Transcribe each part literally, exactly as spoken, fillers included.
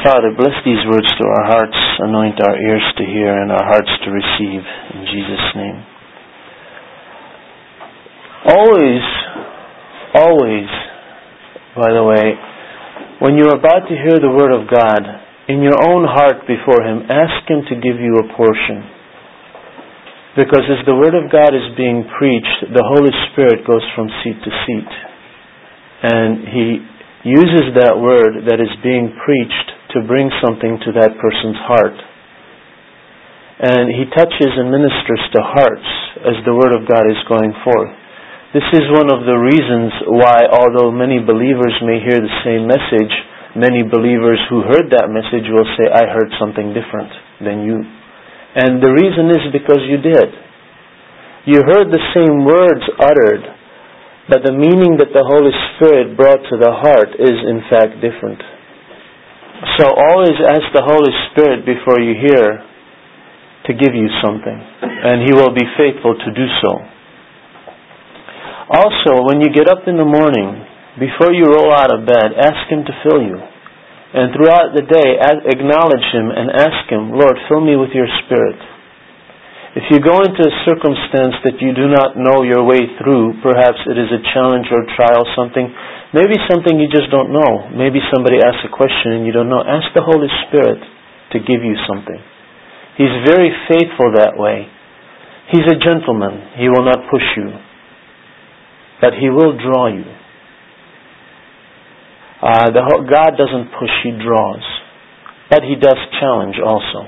Father, bless these words to our hearts, anoint our ears to hear and our hearts to receive, in Jesus' name. Always, always, by the way, when you're about to hear the Word of God, in your own heart before Him, ask Him to give you a portion. Because as the Word of God is being preached, the Holy Spirit goes from seat to seat. And He uses that Word that is being preached to bring something to that person's heart. And He touches and ministers to hearts as the Word of God is going forth. This is one of the reasons why, although many believers may hear the same message, many believers who heard that message will say, I heard something different than you. And the reason is because you did. You heard the same words uttered, but the meaning that the Holy Spirit brought to the heart is in fact different. So always ask the Holy Spirit before you hear to give you something, and He will be faithful to do so. Also, when you get up in the morning, before you roll out of bed, ask Him to fill you. And throughout the day, acknowledge Him and ask Him, Lord, fill me with your Spirit. If you go into a circumstance that you do not know your way through, perhaps it is a challenge or trial, something, maybe something you just don't know. Maybe somebody asks a question and you don't know. Ask the Holy Spirit to give you something. He's very faithful that way. He's a gentleman. He will not push you. But He will draw you. Uh, the whole, God doesn't push, He draws. But He does challenge also.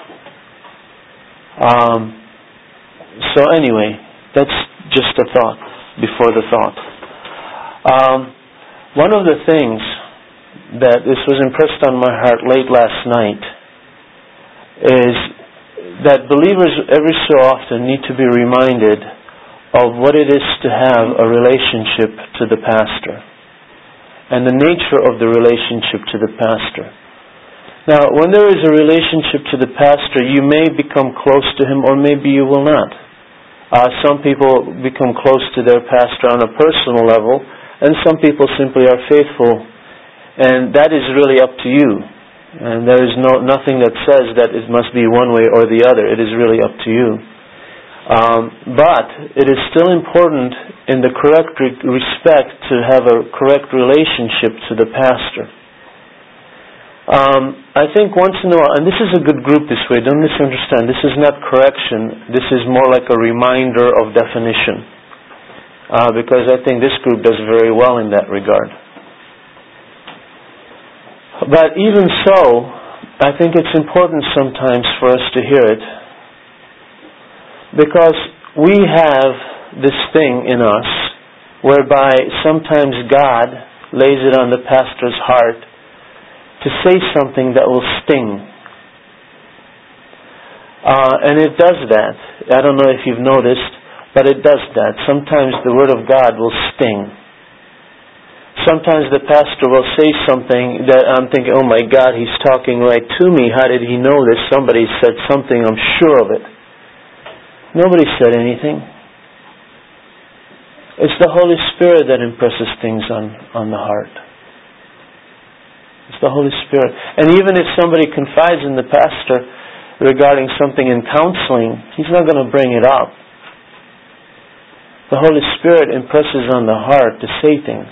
Um, so anyway, that's just a thought before the thought. Um, one of the things that this was impressed on my heart late last night is that believers every so often need to be reminded of what it is to have a relationship to the pastor and the nature of the relationship to the pastor. Now, when there is a relationship to the pastor, you may become close to him or maybe you will not. Uh, some people become close to their pastor on a personal level, and some people simply are faithful, and that is really up to you. And there is no nothing that says that it must be one way or the other. It is really up to you. Um, but it is still important in the correct re- respect to have a correct relationship to the pastor. Um, I think once in a while, and this is a good group this way, don't misunderstand, this is not correction, this is more like a reminder of definition. Uh, because I think this group does very well in that regard. But even so, I think it's important sometimes for us to hear it, because we have this thing in us whereby sometimes God lays it on the pastor's heart to say something that will sting. Uh, and it does that. I don't know if you've noticed, but it does that. Sometimes the Word of God will sting. Sometimes the pastor will say something that I'm thinking, oh my God, he's talking right to me. How did he know this? Somebody said something, I'm sure of it. Nobody said anything. It's the Holy Spirit that impresses things on, on the heart. It's the Holy Spirit. And even if somebody confides in the pastor regarding something in counseling, he's not going to bring it up. The Holy Spirit impresses on the heart to say things.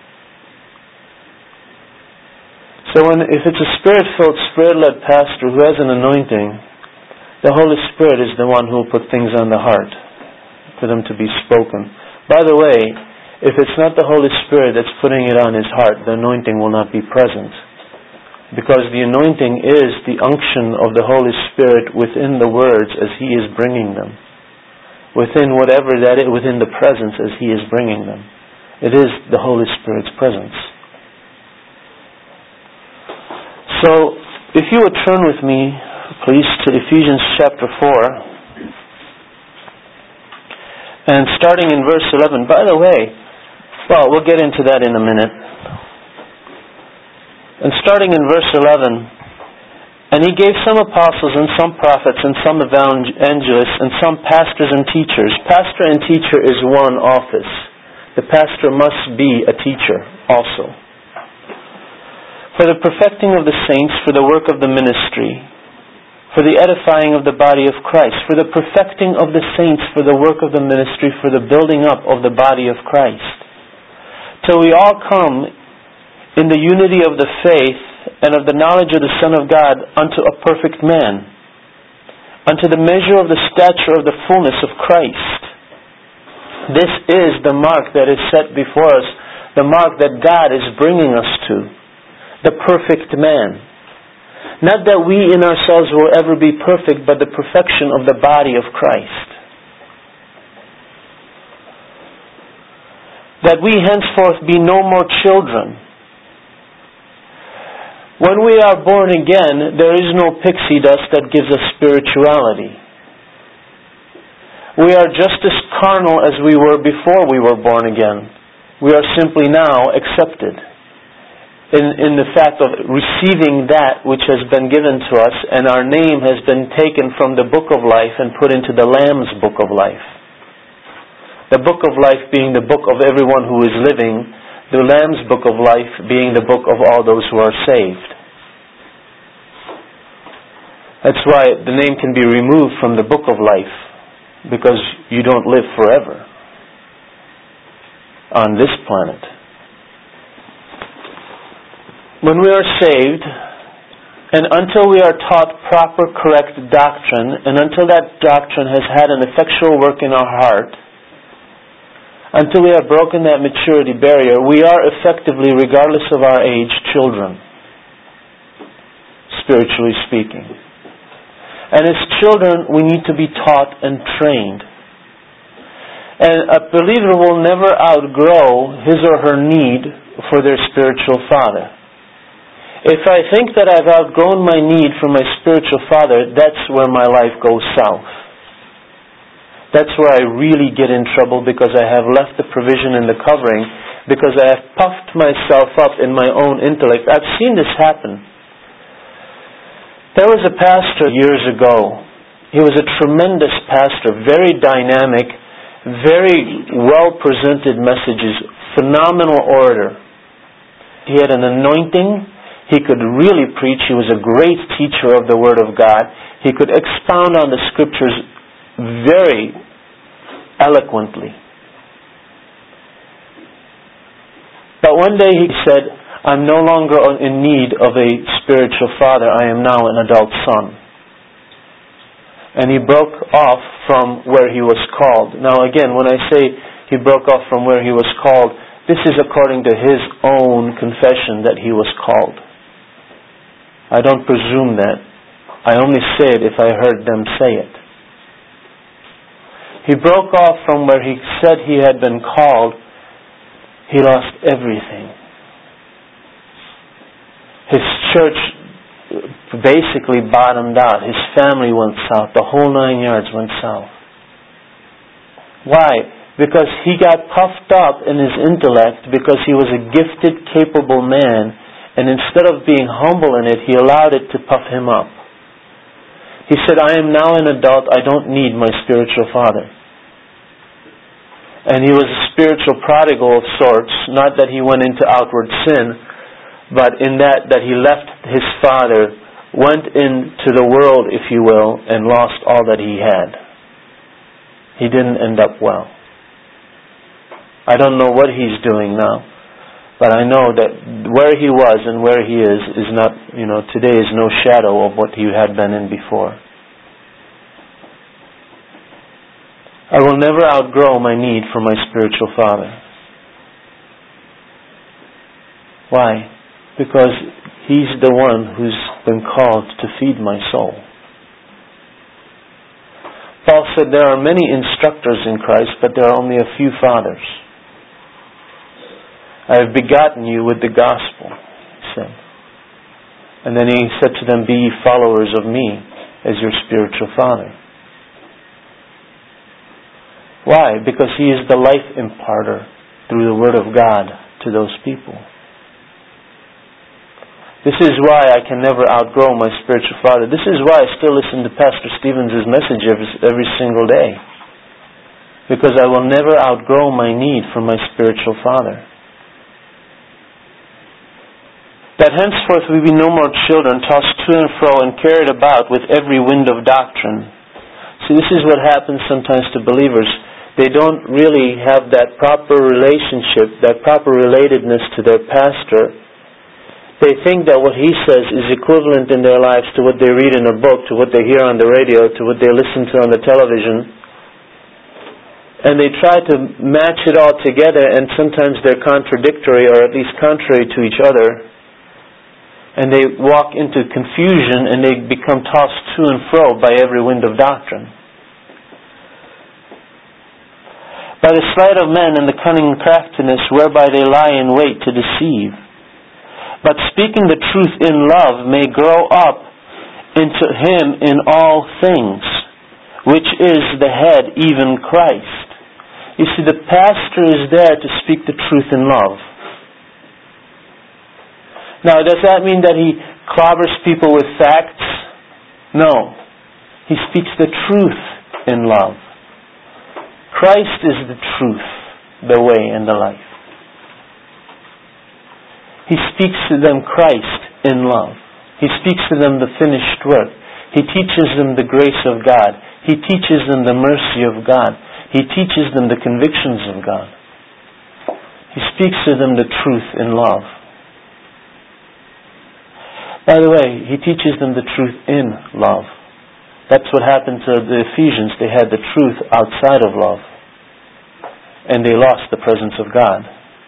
So when, if it's a Spirit-filled, Spirit-led pastor who has an anointing, the Holy Spirit is the one who will put things on the heart for them to be spoken. By the way, if it's not the Holy Spirit that's putting it on his heart, the anointing will not be present. Because the anointing is the unction of the Holy Spirit within the words as He is bringing them. Within whatever that is, within the presence as He is bringing them. It is the Holy Spirit's presence. So, if you would turn with me, please, to Ephesians chapter four. And starting in verse eleven, by the way, well, we'll get into that in a minute. And starting in verse eleven, and He gave some apostles and some prophets and some evangelists and some pastors and teachers. Pastor and teacher is one office. The pastor must be a teacher also. for the perfecting of the saints, for the work of the ministry, for the edifying of the body of Christ, for the perfecting of the saints, for the work of the ministry, for the building up of the body of Christ, till we all come in the unity of the faith and of the knowledge of the Son of God unto a perfect man, unto the measure of the stature of the fullness of Christ. This is the mark that is set before us, the mark that God is bringing us to, the perfect man. Not that we in ourselves will ever be perfect, but the perfection of the body of Christ. That we henceforth be no more children. When we are born again, there is no pixie dust that gives us spirituality. We are just as carnal as we were before we were born again. We are simply now accepted in, in the fact of receiving that which has been given to us, and our name has been taken from the book of life and put into the Lamb's book of life. The book of life being the book of everyone who is living, the Lamb's book of life being the book of all those who are saved. That's why the name can be removed from the book of life, because you don't live forever on this planet. When we are saved, and until we are taught proper, correct doctrine, and until that doctrine has had an effectual work in our heart, until we have broken that maturity barrier, we are effectively, regardless of our age, children, spiritually speaking. And as children, we need to be taught and trained. And a believer will never outgrow his or her need for their spiritual father. If I think that I've outgrown my need for my spiritual father, that's where my life goes south. That's where I really get in trouble, because I have left the provision and the covering, because I have puffed myself up in my own intellect. I've seen this happen. There was a pastor years ago. He was a tremendous pastor, very dynamic, very well-presented messages, phenomenal orator. He had an anointing. He could really preach. He was a great teacher of the Word of God. He could expound on the Scriptures very eloquently. But one day he said, I'm no longer in need of a spiritual father. I am now an adult son. And he broke off from where he was called. Now again, when I say he broke off from where he was called, this is according to his own confession that he was called. I don't presume that. I only say it if I heard them say it. He broke off from where he said he had been called. He lost everything. His church basically bottomed out. His family went south. The whole nine yards went south. Why? Because he got puffed up in his intellect, because he was a gifted, capable man, and instead of being humble in it, he allowed it to puff him up. He said, I am now an adult. I don't need my spiritual father. And he was a spiritual prodigal of sorts, not that he went into outward sin, but in that that he left his father, went into the world, if you will, and lost all that he had. He didn't end up well. I don't know what he's doing now, but I know that where he was and where he is is not, you know, today is no shadow of what he had been in before. I will never outgrow my need for my spiritual father. Why? Because he's the one who's been called to feed my soul. Paul said there are many instructors in Christ, but there are only a few fathers. I have begotten you with the gospel, he said. And then he said to them, be ye followers of me as your spiritual father. Why? Because he is the life imparter through the Word of God to those people. This is why I can never outgrow my spiritual father. This is why I still listen to Pastor Stevens' message every, every single day. Because I will never outgrow my need for my spiritual father. that henceforth we be no more children, tossed to and fro and carried about with every wind of doctrine. See, this is what happens sometimes to believers. They don't really have that proper relationship, that proper relatedness to their pastor. They think that what he says is equivalent in their lives to what they read in a book, to what they hear on the radio, to what they listen to on the television. And they try to match it all together, and sometimes they're contradictory, or at least contrary to each other. And they walk into confusion, and they become tossed to and fro by every wind of doctrine. By the sleight of men and the cunning craftiness whereby they lie in wait to deceive. But speaking the truth in love may grow up into Him in all things, which is the head, even Christ. You see, the pastor is there to speak the truth in love. Now, does that mean that he clobbers people with facts? No. He speaks the truth in love. Christ is the truth, the way, and the life. He speaks to them Christ in love. He speaks to them the finished work. He teaches them the grace of God. He teaches them the mercy of God. He teaches them the convictions of God. He speaks to them the truth in love. By the way, He teaches them the truth in love. That's what happened to the Ephesians. They had the truth outside of love. And they lost the presence of God.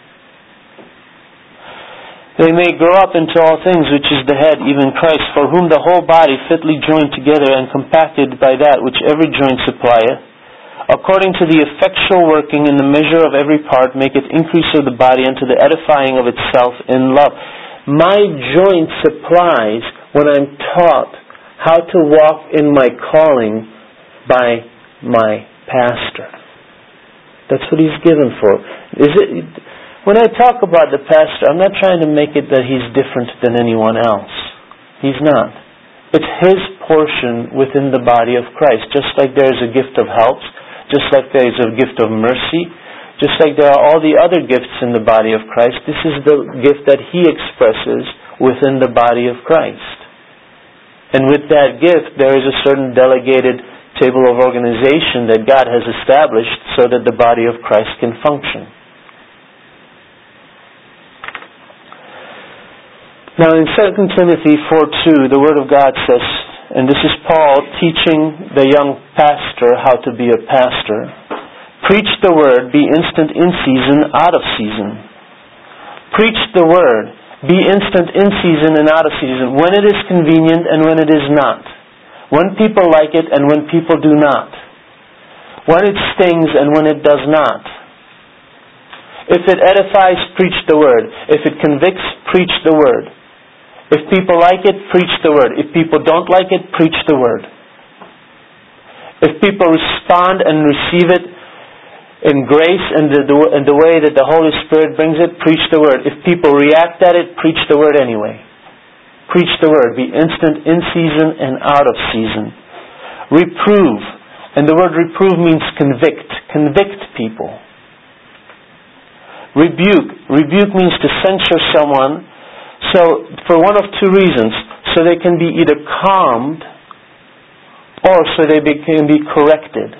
They may grow up into all things, which is the head, even Christ, for whom the whole body fitly joined together and compacted by that which every joint supplieth, according to the effectual working in the measure of every part, maketh increase of the body unto the edifying of itself in love. My joint supplies when I'm taught how to walk in my calling by my pastor. That's what He's given for. Is it? When I talk about the pastor, I'm not trying to make it that he's different than anyone else. He's not. It's his portion within the body of Christ. Just like there's a gift of helps, just like there's a gift of mercy, just like there are all the other gifts in the body of Christ, this is the gift that He expresses within the body of Christ. And with that gift, there is a certain delegated table of organization that God has established so that the body of Christ can function. Now in Second Timothy four two, the Word of God says, and this is Paul teaching the young pastor how to be a pastor, preach the Word, be instant in season, out of season. Preach the Word, be instant in season and out of season, when it is convenient and when it is not. When people like it and when people do not. When it stings and when it does not. If it edifies, preach the Word. If it convicts, preach the Word. If people like it, preach the Word. If people don't like it, preach the Word. If people respond and receive it in grace and the, the, in the way that the Holy Spirit brings it, preach the Word. If people react at it, preach the Word anyway. Preach the Word. Be instant in season and out of season. Reprove. And the word reprove means convict. Convict people. Rebuke. Rebuke means to censure someone. So, for one of two reasons. So they can be either calmed or so they be, can be corrected.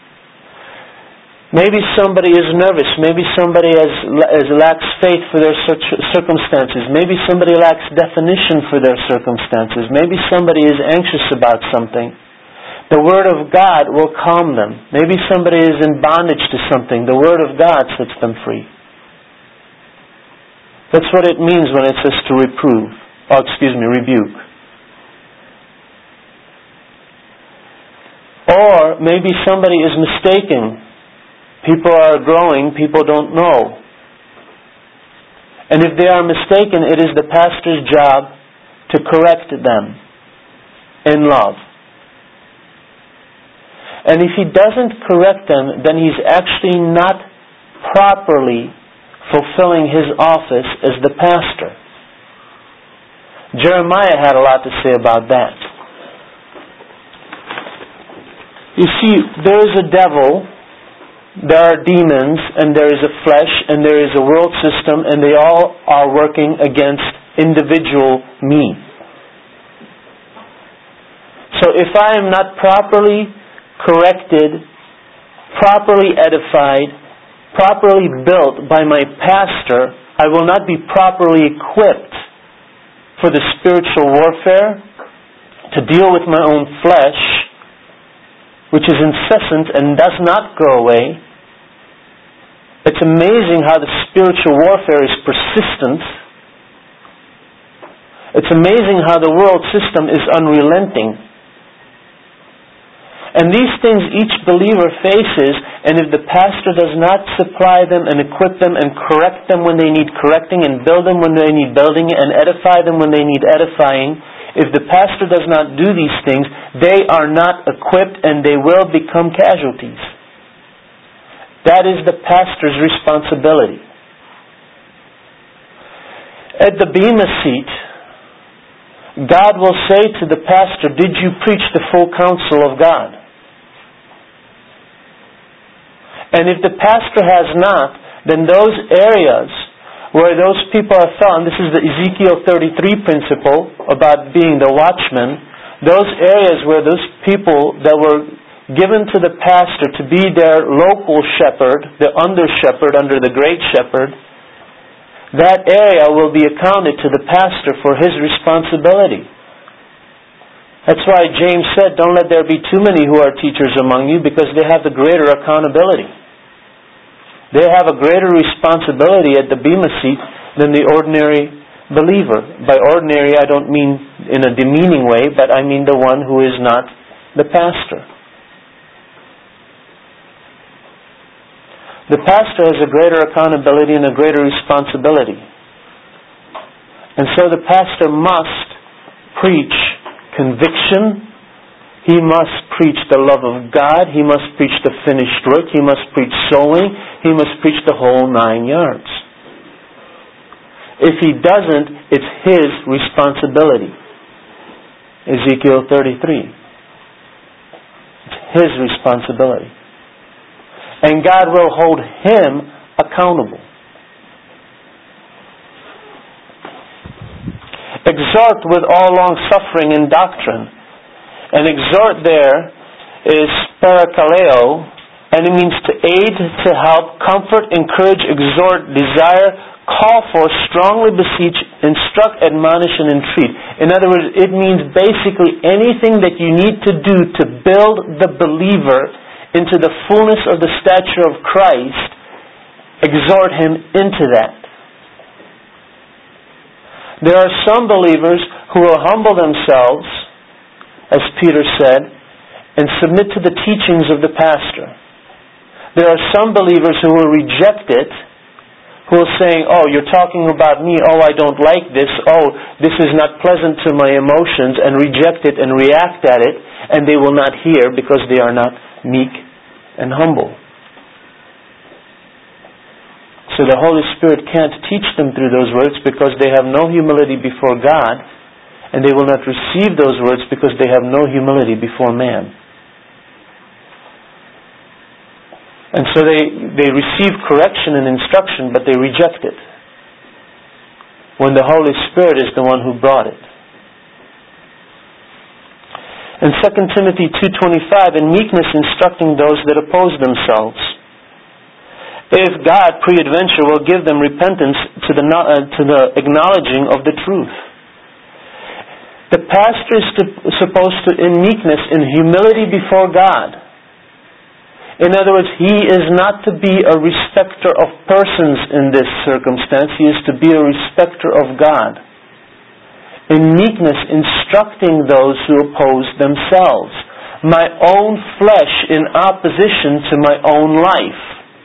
Maybe somebody is nervous. Maybe somebody has, has lacks faith for their circumstances. Maybe somebody lacks definition for their circumstances. Maybe somebody is anxious about something. The Word of God will calm them. Maybe somebody is in bondage to something. The Word of God sets them free. That's what it means when it says to reprove. Oh, excuse me, rebuke. Or maybe somebody is mistaken. People are growing, people don't know. And if they are mistaken, it is the pastor's job to correct them in love. And if he doesn't correct them, then he's actually not properly fulfilling his office as the pastor. Jeremiah had a lot to say about that. You see, there is a devil, there are demons, and there is a flesh, and there is a world system, and they all are working against individual me. So if I am not properly corrected, properly edified, properly built by my pastor, I will not be properly equipped for the spiritual warfare, to deal with my own flesh, which is incessant and does not go away. It's amazing how the spiritual warfare is persistent. It's amazing how the world system is unrelenting. And these things each believer faces, and if the pastor does not supply them and equip them and correct them when they need correcting and build them when they need building and edify them when they need edifying, if the pastor does not do these things, they are not equipped and they will become casualties. That is the pastor's responsibility. At the Bema seat, God will say to the pastor, "Did you preach the full counsel of God?" And if the pastor has not, then those areas where those people have fell, and this is the Ezekiel thirty-three principle about being the watchman, those areas where those people that were given to the pastor to be their local shepherd, the under shepherd under the great shepherd, that area will be accounted to the pastor for his responsibility. That's why James said, "Don't let there be too many who are teachers among you, because they have the greater accountability." They have a greater responsibility at the Bema seat than the ordinary believer. By ordinary, I don't mean in a demeaning way, but I mean the one who is not the pastor. The pastor has a greater accountability and a greater responsibility. And so the pastor must preach conviction. He must preach the love of God. He must preach the finished work. He must preach sowing. He must preach the whole nine yards. If he doesn't, it's his responsibility. Ezekiel thirty-three. It's his responsibility. And God will hold him accountable. Exhort with all long suffering and doctrine. And exhort there is parakaleo, and it means to aid, to help, comfort, encourage, exhort, desire, call for, strongly beseech, instruct, admonish, and entreat. In other words, it means basically anything that you need to do to build the believer into the fullness of the stature of Christ, exhort him into that. There are some believers who will humble themselves, as Peter said, and submit to the teachings of the pastor. There are some believers who will reject it, who will say, "Oh, you're talking about me. Oh, I don't like this. Oh, this is not pleasant to my emotions," and reject it and react at it, and they will not hear because they are not meek and humble. So the Holy Spirit can't teach them through those words because they have no humility before God, and they will not receive those words because they have no humility before man. And so they, they receive correction and instruction, but they reject it, when the Holy Spirit is the one who brought it. In Second Timothy two twenty-five, in meekness instructing those that oppose themselves, if God peradventure will give them repentance to the, uh, to the acknowledging of the truth. The pastor is to, supposed to, in meekness, in humility before God. In other words, he is not to be a respecter of persons in this circumstance. He is to be a respecter of God. In meekness, instructing those who oppose themselves. My own flesh in opposition to my own life.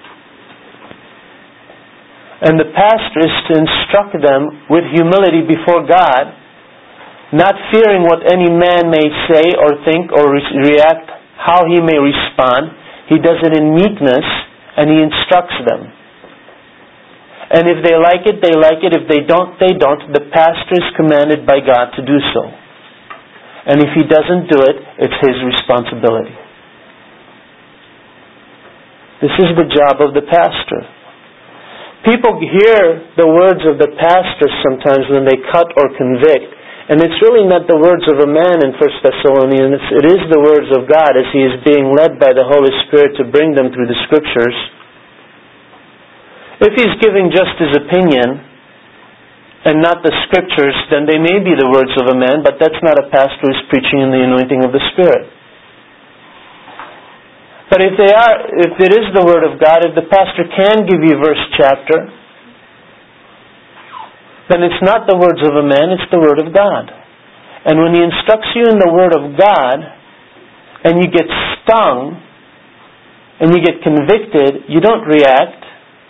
And the pastor is to instruct them with humility before God, not fearing what any man may say or think or re- react, how he may respond. He does it in meekness, and he instructs them. And if they like it, they like it. If they don't, they don't. The pastor is commanded by God to do so. And if he doesn't do it, it's his responsibility. This is the job of the pastor. People hear the words of the pastor sometimes when they cut or convict, and it's really not the words of a man in First Thessalonians, it is the words of God as He is being led by the Holy Spirit to bring them through the Scriptures. If He's giving just His opinion and not the Scriptures, then they may be the words of a man, but that's not a pastor who's preaching in the anointing of the Spirit. But if they are, if it is the Word of God, if the pastor can give you verse chapter, then it's not the words of a man, it's the Word of God. And when He instructs you in the Word of God, and you get stung, and you get convicted, you don't react.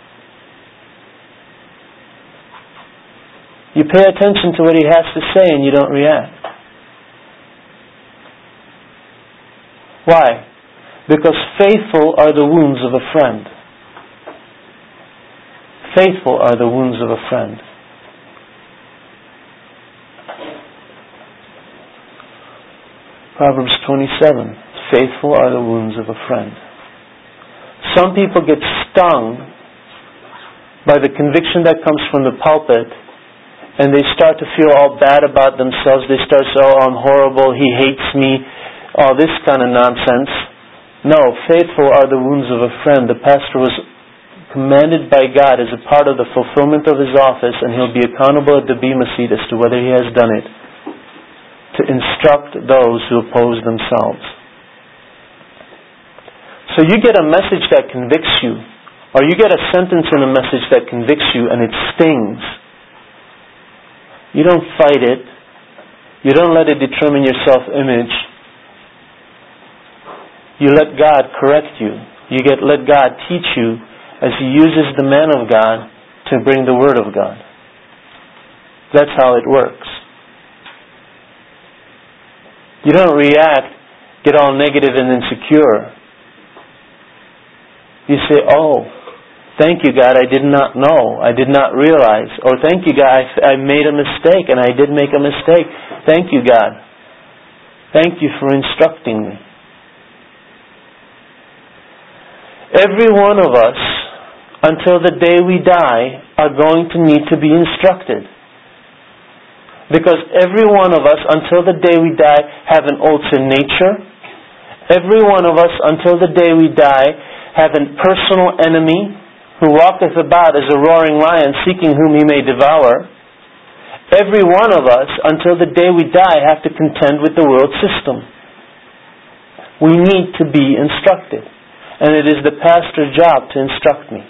You pay attention to what He has to say, and you don't react. Why? Because faithful are the wounds of a friend. Faithful are the wounds of a friend. Proverbs twenty-seven. Faithful are the wounds of a friend. Some people get stung by the conviction that comes from the pulpit, and they start to feel all bad about themselves. They start to say, oh, I'm horrible, he hates me, all this kind of nonsense. No, faithful are the wounds of a friend. The pastor was commanded by God as a part of the fulfillment of his office, and he'll be accountable at the Bema seat as to whether he has done it, to instruct those who oppose themselves. So you get a message that convicts you, or you get a sentence in a message that convicts you and it stings. You don't fight it. You don't let it determine your self-image. You let God correct you. You get let God teach you as He uses the man of God to bring the Word of God. That's how it works. You don't react, get all negative and insecure. You say, oh, thank you, God, I did not know. I did not realize. Or thank you, God, I, I made a mistake, and I did make a mistake. Thank you, God. Thank you for instructing me. Every one of us, until the day we die, are going to need to be instructed. Because every one of us, until the day we die, have an old sin nature. Every one of us, until the day we die, have a personal enemy who walketh about as a roaring lion, seeking whom he may devour. Every one of us, until the day we die, have to contend with the world system. We need to be instructed. And it is the pastor's job to instruct me.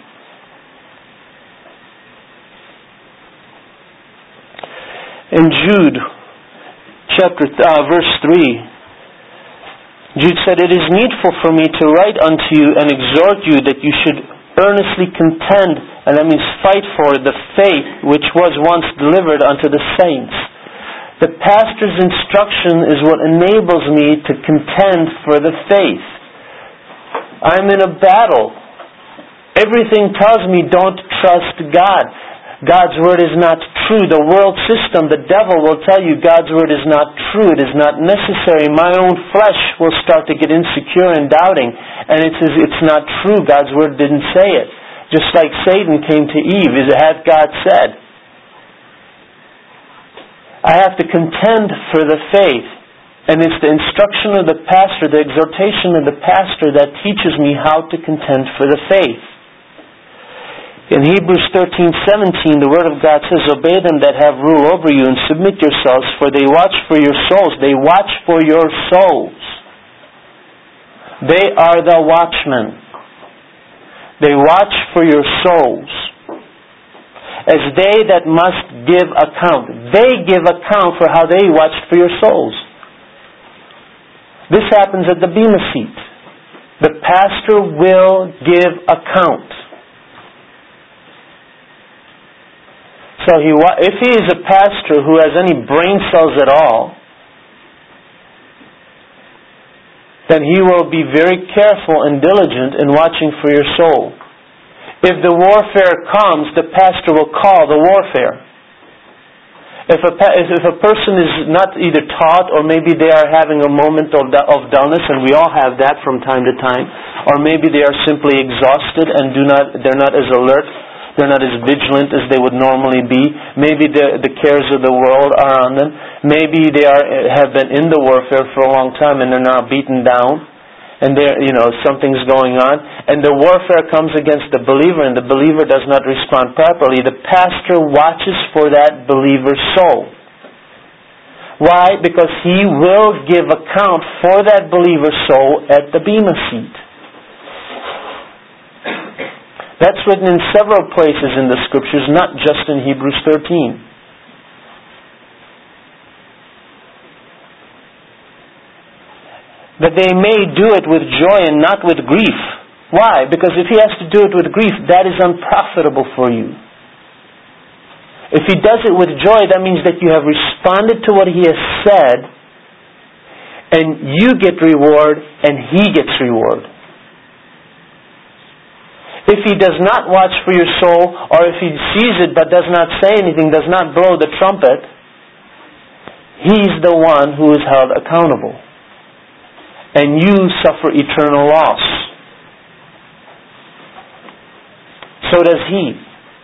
In Jude, chapter uh, verse three, Jude said, "It is needful for me to write unto you and exhort you that you should earnestly contend," and that means fight for, "the faith which was once delivered unto the saints." The pastor's instruction is what enables me to contend for the faith. I'm in a battle. Everything tells me don't trust God. God's Word is not true. The world system, the devil will tell you God's Word is not true. It is not necessary. My own flesh will start to get insecure and doubting. And it says it's not true. God's Word didn't say it. Just like Satan came to Eve. Is it had God said? I have to contend for the faith. And it's the instruction of the pastor, the exhortation of the pastor that teaches me how to contend for the faith. In Hebrews thirteen seventeen, the Word of God says, "Obey them that have rule over you and submit yourselves, for they watch for your souls." They watch for your souls. They are the watchmen. They watch for your souls. As they that must give account. They give account for how they watched for your souls. This happens at the Bema seat. The pastor will give account. So he, if he is a pastor who has any brain cells at all, then he will be very careful and diligent in watching for your soul. If the warfare comes, the pastor will call the warfare. If a, if a person is not either taught, or maybe they are having a moment of, of dullness, and we all have that from time to time, or maybe they are simply exhausted and do not, they're not as alert, They're not as vigilant as they would normally be. Maybe the, the cares of the world are on them. Maybe they are have been in the warfare for a long time and they're now beaten down. And there, you know, something's going on. And the warfare comes against the believer and the believer does not respond properly. The pastor watches for that believer's soul. Why? Because he will give account for that believer's soul at the bema seat. That's written in several places in the Scriptures, not just in Hebrews thirteen. That they may do it with joy and not with grief. Why? Because if he has to do it with grief, that is unprofitable for you. If he does it with joy, that means that you have responded to what he has said, and you get reward, and he gets reward. If he does not watch for your soul, or if he sees it but does not say anything, does not blow the trumpet, he's the one who is held accountable. And you suffer eternal loss. So does he.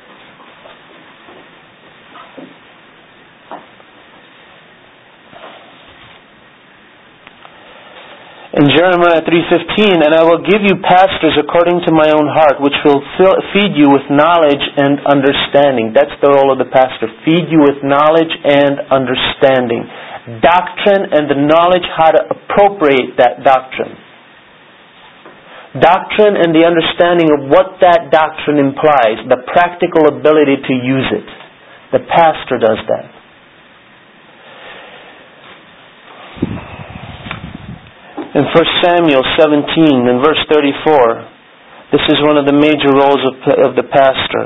In Jeremiah three fifteen, and I will give you pastors according to my own heart, which will fill, feed you with knowledge and understanding. That's the role of the pastor. Feed you with knowledge and understanding. Doctrine and the knowledge how to appropriate that doctrine. Doctrine and the understanding of what that doctrine implies. The practical ability to use it. The pastor does that. In First Samuel seventeen, in verse thirty-four, this is one of the major roles of, of the pastor.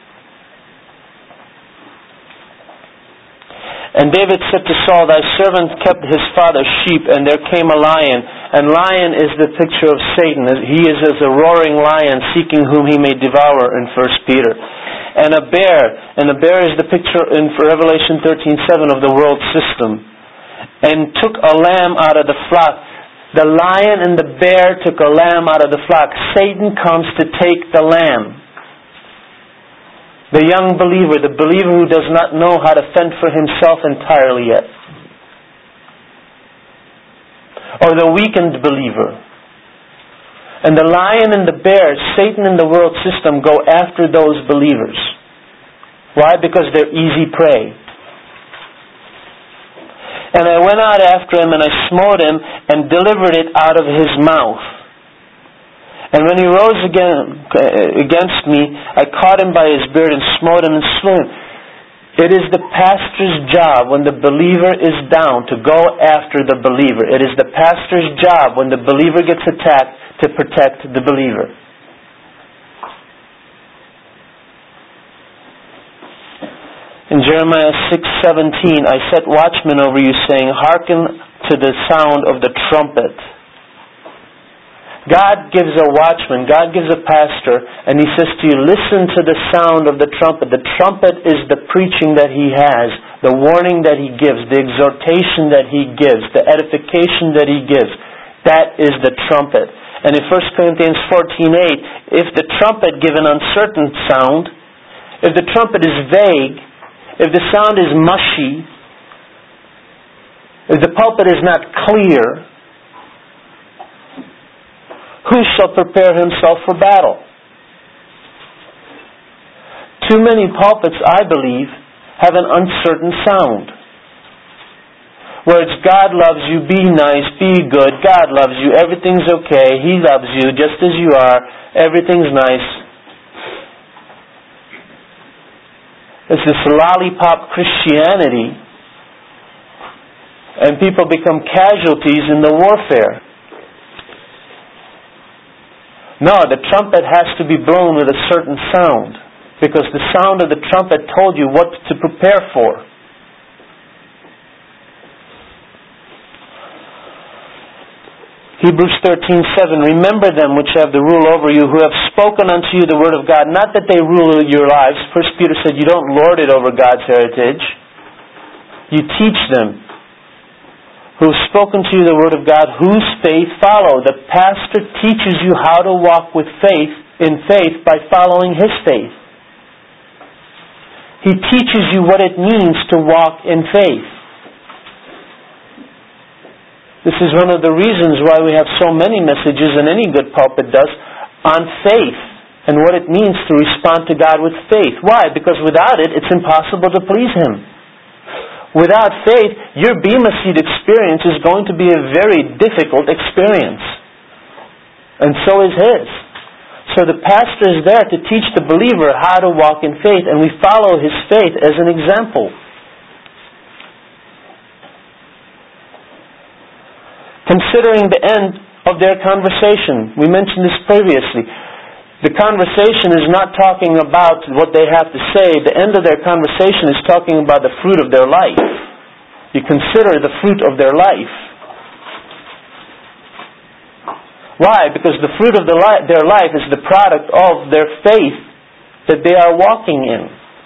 And David said to Saul, thy servant kept his father's sheep, and there came a lion. And lion is the picture of Satan. He is as a roaring lion, seeking whom he may devour in First Peter. And a bear, and a bear is the picture in Revelation thirteen seven of the world system. And took a lamb out of the flock. The lion and the bear took a lamb out of the flock. Satan comes to take the lamb. The young believer, the believer who does not know how to fend for himself entirely yet. Or the weakened believer. And the lion and the bear, Satan and the world system go after those believers. Why? Because they're easy prey. And I went out after him, and I smote him, and delivered it out of his mouth. And when he rose again against me, I caught him by his beard, and smote him, and slew him. It is the pastor's job, when the believer is down, to go after the believer. It is the pastor's job, when the believer gets attacked, to protect the believer. In Jeremiah six seventeen, I set watchmen over you, saying, hearken to the sound of the trumpet. God gives a watchman, God gives a pastor, and He says to you, listen to the sound of the trumpet. The trumpet is the preaching that He has, the warning that He gives, the exhortation that He gives, the edification that He gives. That is the trumpet. And in First Corinthians fourteen eight, if the trumpet give an uncertain sound, if the trumpet is vague, if the sound is mushy, if the pulpit is not clear, who shall prepare himself for battle? Too many pulpits, I believe, have an uncertain sound. Where it's God loves you, be nice, be good, God loves you, everything's okay, He loves you just as you are, everything's nice. It's this lollipop Christianity, and people become casualties in the warfare. No, the trumpet has to be blown with a certain sound, because the sound of the trumpet told you what to prepare for. Hebrews thirteen seven, remember them which have the rule over you, who have spoken unto you the word of God. Not that they rule your lives. First Peter said you don't lord it over God's heritage. You teach them. Who have spoken to you the word of God, whose faith follow. The pastor teaches you how to walk with faith, in faith, by following his faith. He teaches you what it means to walk in faith. This is one of the reasons why we have so many messages, and any good pulpit does, on faith and what it means to respond to God with faith. Why? Because without it, it's impossible to please Him. Without faith, your Bema Seat experience is going to be a very difficult experience. And so is His. So the pastor is there to teach the believer how to walk in faith, and we follow his faith as an example. Considering the end of their conversation, we mentioned this previously. The conversation is not talking about what they have to say. The end of their conversation is talking about the fruit of their life. You consider the fruit of their life. Why? Because the fruit of the li- their life is the product of their faith that they are walking in.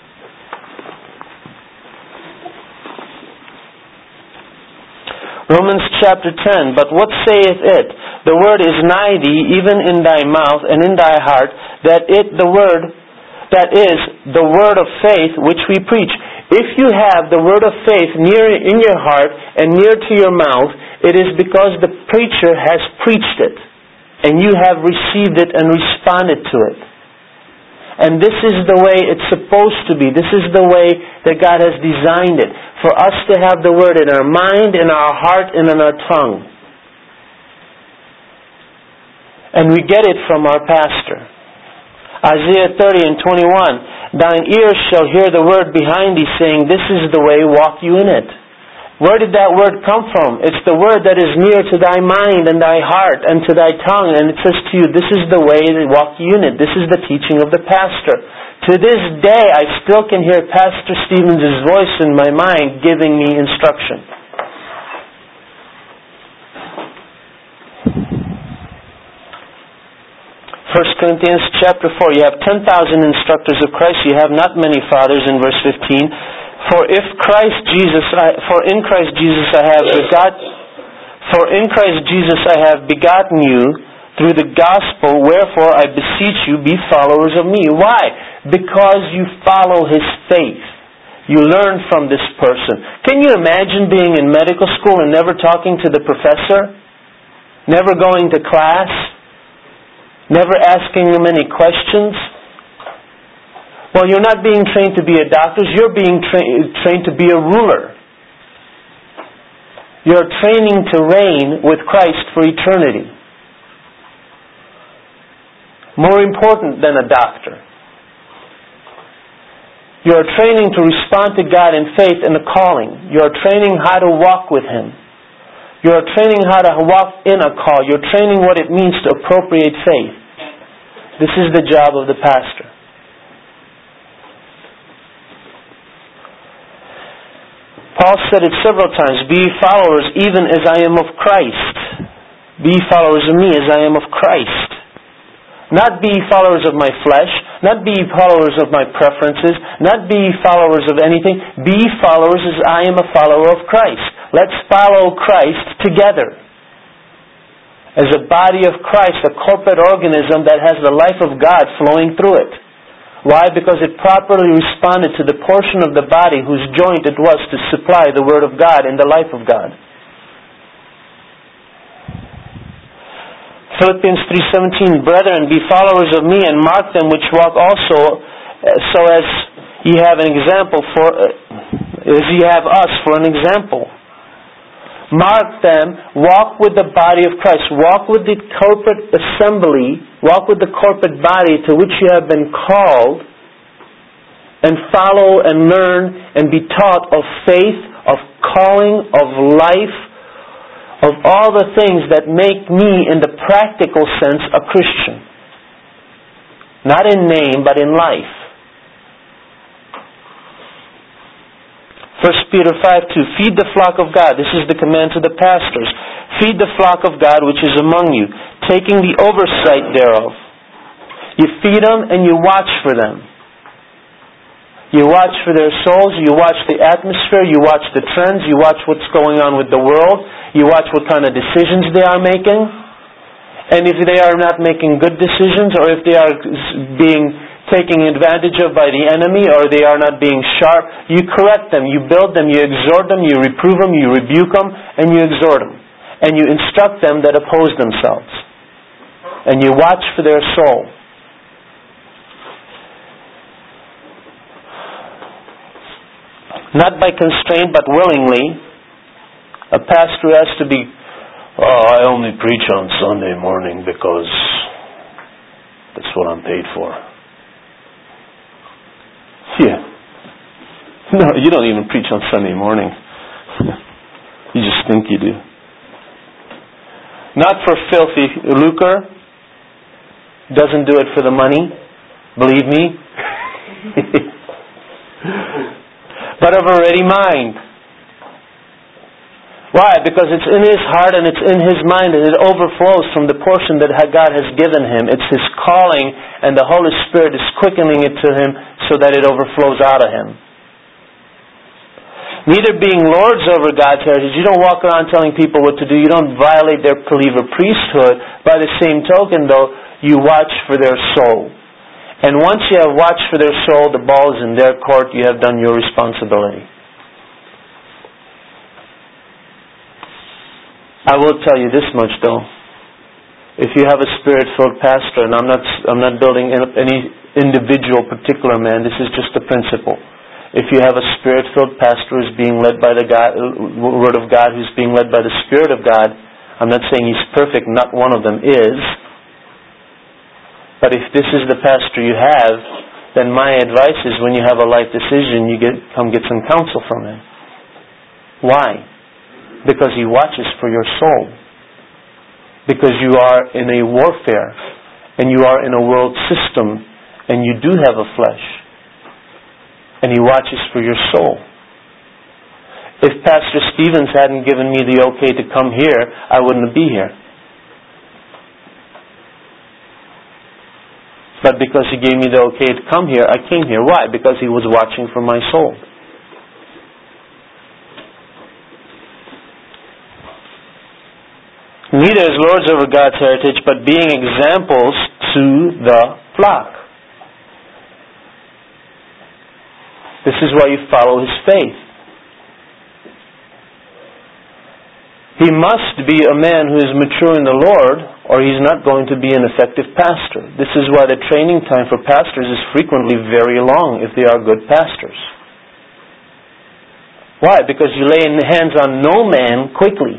Romans chapter ten, but what saith it? The word is nigh thee, even in thy mouth and in thy heart, that it the word, that is, the word of faith which we preach. If you have the word of faith near in your heart and near to your mouth, it is because the preacher has preached it, and you have received it and responded to it. And this is the way it's supposed to be. This is the way that God has designed it. For us to have the Word in our mind, in our heart, and in our tongue. And we get it from our pastor. Isaiah thirty and twenty-one. Thine ears shall hear the word behind thee, saying, This is the way, walk you in it. Where did that word come from? It's the word that is near to thy mind and thy heart and to thy tongue. And it says to you, this is the way to walk you in it. This is the teaching of the pastor. To this day, I still can hear Pastor Stevens' voice in my mind giving me instruction. First Corinthians chapter four. You have ten thousand instructors of Christ. You have not many fathers in verse fifteen. For if Christ Jesus, I, for in Christ Jesus I have begot, for in Christ Jesus I have begotten you through the gospel. Wherefore I beseech you, be followers of me. Why? Because you follow His faith. You learn from this person. Can you imagine being in medical school and never talking to the professor? Never going to class? Never asking him any questions? Well, you're not being trained to be a doctor. You're being tra- trained to be a ruler. You're training to reign with Christ for eternity. More important than a doctor. You're training to respond to God in faith and a calling. You're training how to walk with Him. You're training how to walk in a call. You're training what it means to appropriate faith. This is the job of the pastor. Paul said it several times, be followers even as I am of Christ. Be followers of me as I am of Christ. Not be followers of my flesh, not be followers of my preferences, not be followers of anything. Be followers as I am a follower of Christ. Let's follow Christ together. As a body of Christ, a corporate organism that has the life of God flowing through it. Why? Because it properly responded to the portion of the body whose joint it was to supply the Word of God and the life of God. Philippians three seventeen, Brethren, be followers of me, and mark them which walk also, so as ye have an example for, as ye have us for an example. Mark them, walk with the body of Christ, walk with the corporate assembly, walk with the corporate body to which you have been called, and follow and learn and be taught of faith, of calling, of life, of all the things that make me, in the practical sense, a Christian. Not in name, but in life. First Peter five two, feed the flock of God. This is the command to the pastors. Feed the flock of God which is among you, taking the oversight thereof. You feed them and you watch for them. You watch for their souls, you watch the atmosphere, you watch the trends, you watch what's going on with the world, you watch what kind of decisions they are making. And if they are not making good decisions, or if they are being taking advantage of by the enemy, or they are not being sharp, you correct them, you build them, you exhort them, you reprove them, you rebuke them, and you exhort them. And you instruct them that oppose themselves. And you watch for their soul. Not by constraint, but willingly. A pastor has to be, oh, I only preach on Sunday morning because that's what I'm paid for. Yeah. No, you don't even preach on Sunday morning. You just think you do. Not for filthy lucre. Doesn't do it for the money. Believe me. But of a ready mind. Why? Because it's in his heart and it's in his mind, and it overflows from the portion that God has given him. It's his calling, and the Holy Spirit is quickening it to him so that it overflows out of him. Neither being lords over God's heritage. You don't walk around telling people what to do. You don't violate their believer priesthood. By the same token, though, you watch for their soul. And once you have watched for their soul, the ball is in their court. You have done your responsibility. I will tell you this much, though. If you have a Spirit-filled pastor, and I'm not, I'm not building any individual particular man, this is just the principle. If you have a Spirit-filled pastor who's being led by the God, Word of God, who's being led by the Spirit of God, I'm not saying he's perfect, not one of them is. But if this is the pastor you have, then my advice is when you have a life decision, you get come get some counsel from him. Why? Because he watches for your soul. Because you are in a warfare, and you are in a world system, and you do have a flesh. And he watches for your soul. If Pastor Stevens hadn't given me the okay to come here, I wouldn't be here. But because he gave me the okay to come here, I came here. Why? Because he was watching for my soul. Neither as lords over God's heritage, but being examples to the flock. This is why you follow his faith. He must be a man who is mature in the Lord, or he's not going to be an effective pastor. This is why the training time for pastors is frequently very long if they are good pastors. Why? Because you lay hands on no man quickly.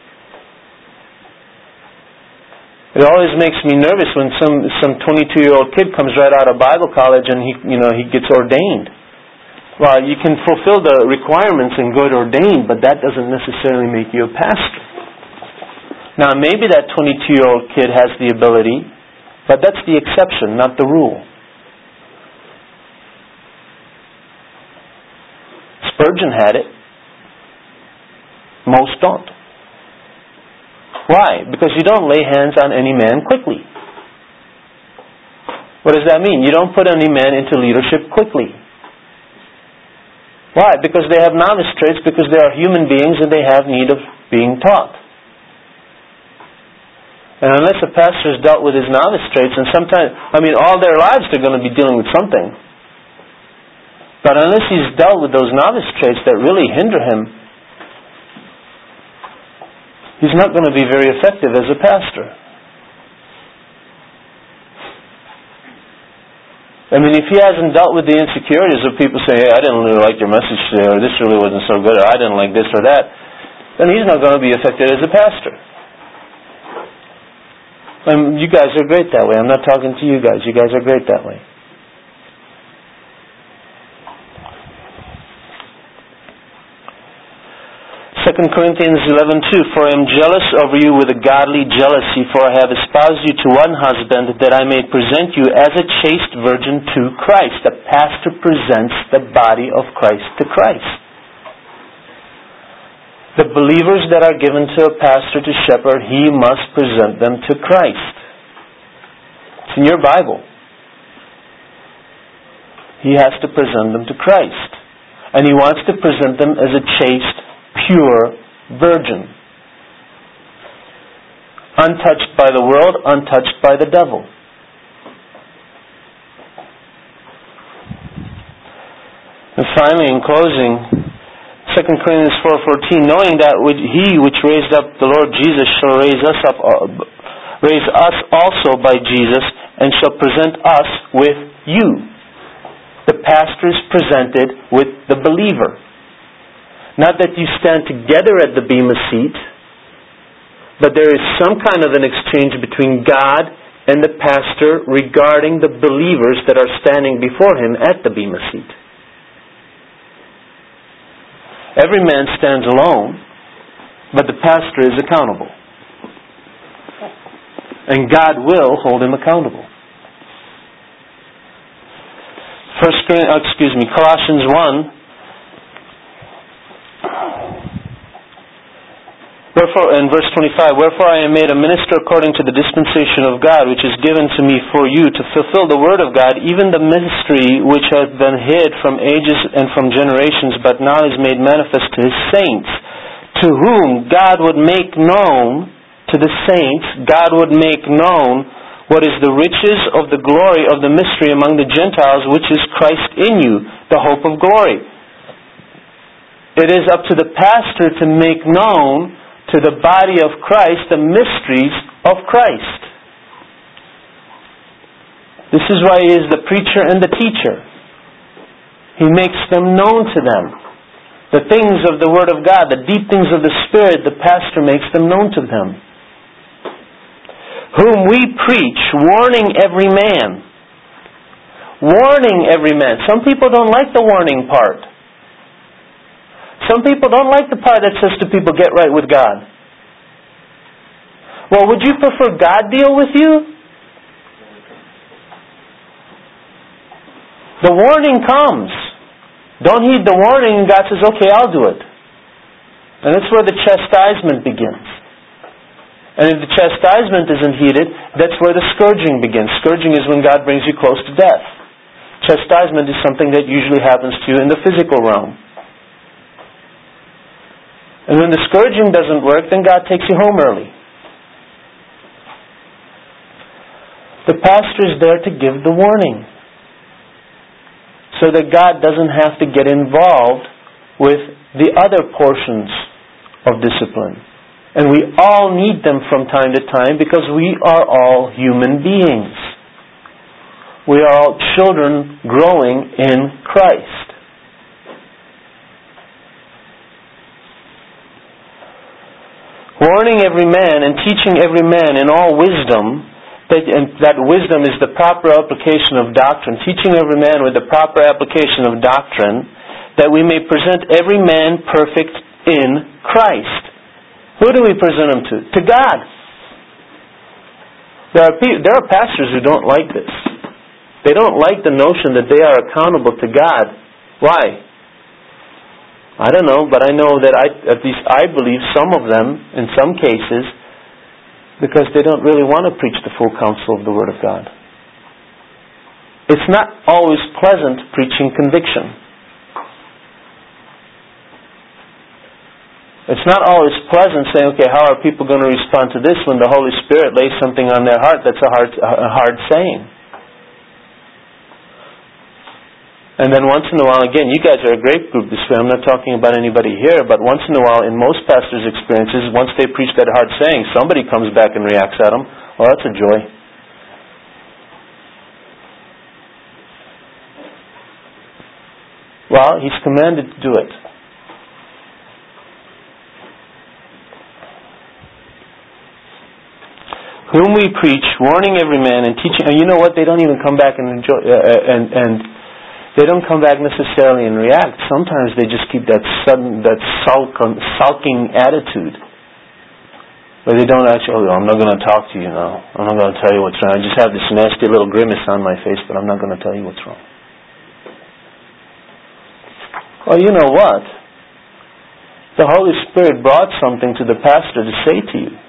It always makes me nervous when some some twenty-two-year-old kid comes right out of Bible college and he you know he gets ordained. Well, you can fulfill the requirements and get ordained, but that doesn't necessarily make you a pastor. Now, maybe that twenty-two-year-old kid has the ability, but that's the exception, not the rule. Spurgeon had it. Most don't. Why? Because you don't lay hands on any man quickly. What does that mean? You don't put any man into leadership quickly. Why? Because they have novice traits, because they are human beings and they have need of being taught. And unless a pastor has dealt with his novice traits, and sometimes, I mean, all their lives they're going to be dealing with something. But unless he's dealt with those novice traits that really hinder him, he's not going to be very effective as a pastor. I mean, if he hasn't dealt with the insecurities of people saying, hey, I didn't really like your message today, or this really wasn't so good, or I didn't like this or that, then he's not going to be effective as a pastor. I mean, you guys are great that way. I'm not talking to you guys. You guys are great that way. Second Corinthians eleven two, for I am jealous over you with a godly jealousy, for I have espoused you to one husband, that I may present you as a chaste virgin to Christ. The pastor presents the body of Christ to Christ. The believers that are given to a pastor to shepherd, he must present them to Christ. It's in your Bible. He has to present them to Christ. And he wants to present them as a chaste, pure virgin. Untouched by the world, untouched by the devil. And finally, in closing, Second Corinthians four fourteen, knowing that He which raised up the Lord Jesus shall raise us up, raise us also by Jesus, and shall present us with you. The pastor is presented with the believer. Not that you stand together at the bema seat, but there is some kind of an exchange between God and the pastor regarding the believers that are standing before him at the bema seat. Every man stands alone, but the pastor is accountable. And God will hold him accountable. First, excuse me, Colossians one. Wherefore, in verse twenty-five, wherefore I am made a minister according to the dispensation of God, which is given to me for you to fulfill the word of God, even the mystery which hath been hid from ages and from generations, but now is made manifest to His saints, to whom God would make known, to the saints, God would make known what is the riches of the glory of the mystery among the Gentiles, which is Christ in you, the hope of glory. It is up to the pastor to make known to the body of Christ the mysteries of Christ. This is why he is the preacher and the teacher. He makes them known to them. The things of the Word of God, the deep things of the Spirit, the pastor makes them known to them. Whom we preach, warning every man. Warning every man. Some people don't like the warning part. Some people don't like the part that says to people, get right with God. Well, would you prefer God deal with you? The warning comes. Don't heed the warning, and God says, okay, I'll do it. And that's where the chastisement begins. And if the chastisement isn't heeded, that's where the scourging begins. Scourging is when God brings you close to death. Chastisement is something that usually happens to you in the physical realm. And when the scourging doesn't work, then God takes you home early. The pastor is there to give the warning, so that God doesn't have to get involved with the other portions of discipline. And we all need them from time to time because we are all human beings. We are all children growing in Christ. Warning every man and teaching every man in all wisdom, that, and that wisdom is the proper application of doctrine, teaching every man with the proper application of doctrine, that we may present every man perfect in Christ. Who do we present him to? To God. There are people, there are pastors who don't like this. They don't like the notion that they are accountable to God. Why? I don't know, but I know that I, at least I believe some of them, in some cases, because they don't really want to preach the full counsel of the Word of God. It's not always pleasant preaching conviction. It's not always pleasant saying, okay, how are people going to respond to this when the Holy Spirit lays something on their heart that's a hard, a hard saying? And then once in a while, again, you guys are a great group this way. I'm not talking about anybody here, but once in a while, in most pastors' experiences, once they preach that hard saying, somebody comes back and reacts at them. Well, that's a joy. Well, he's commanded to do it. Whom we preach, warning every man and teaching. And you know what? They don't even come back and enjoy uh, and and. They don't come back necessarily and react. Sometimes they just keep that sudden, that sulking, sulking attitude. But they don't actually, oh, I'm not going to talk to you now. I'm not going to tell you what's wrong. I just have this nasty little grimace on my face, but I'm not going to tell you what's wrong. Well, you know what? The Holy Spirit brought something to the pastor to say to you.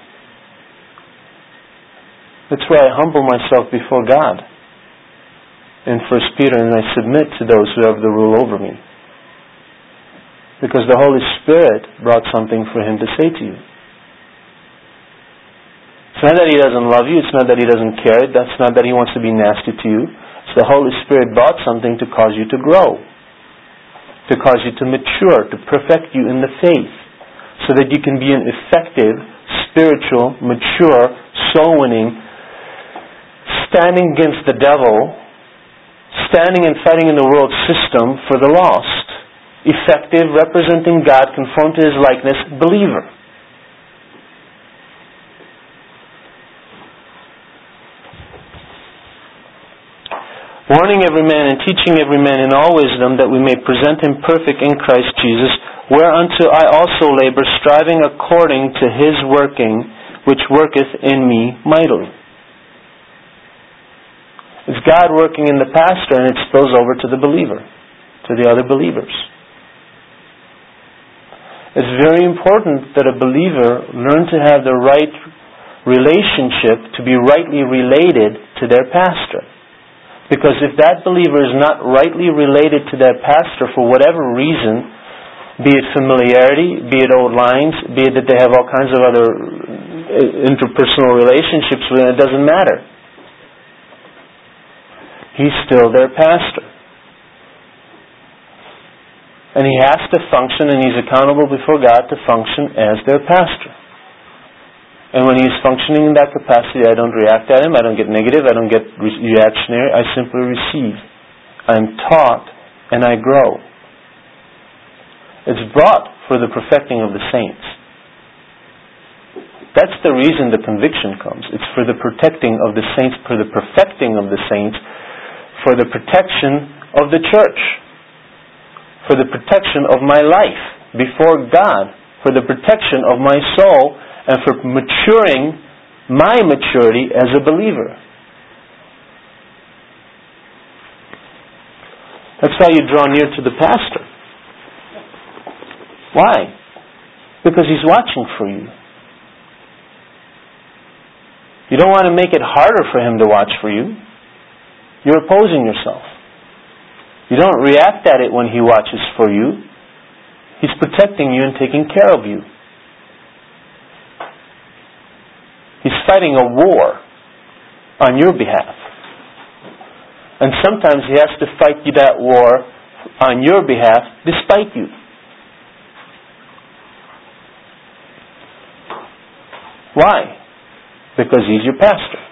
That's why I humble myself before God in First Peter, and I submit to those who have the rule over me. Because the Holy Spirit brought something for him to say to you. It's not that he doesn't love you, it's not that he doesn't care, that's not that he wants to be nasty to you. It's the Holy Spirit brought something to cause you to grow. to cause you to mature, to perfect you in the faith, so that you can be an effective, spiritual, mature, soul-winning, standing against the devil, standing and fighting in the world system for the lost, effective, representing God, conformed to His likeness, believer. Warning every man and teaching every man in all wisdom, that we may present him perfect in Christ Jesus, whereunto I also labor, striving according to His working, which worketh in me mightily. It's God working in the pastor, and it spills over to the believer, to the other believers. It's very important that a believer learn to have the right relationship, to be rightly related to their pastor. Because if that believer is not rightly related to their pastor for whatever reason, be it familiarity, be it old lines, be it that they have all kinds of other interpersonal relationships with it, it doesn't matter. He's still their pastor. And he has to function, and he's accountable before God to function as their pastor. And when he's functioning in that capacity, I don't react at him, I don't get negative, I don't get re- reactionary, I simply receive. I'm taught, and I grow. It's brought for the perfecting of the saints. That's the reason the conviction comes. It's for the protecting of the saints, for the perfecting of the saints, for the protection of the church, for the protection of my life before God, for the protection of my soul, and for maturing my maturity as a believer. That's why you draw near to the pastor. Why? Because he's watching for you. You don't want to make it harder for him to watch for you. You're opposing yourself. You don't react at it when he watches for you. He's protecting you and taking care of you. He's fighting a war on your behalf. And sometimes he has to fight you that war on your behalf despite you. Why? Because he's your pastor.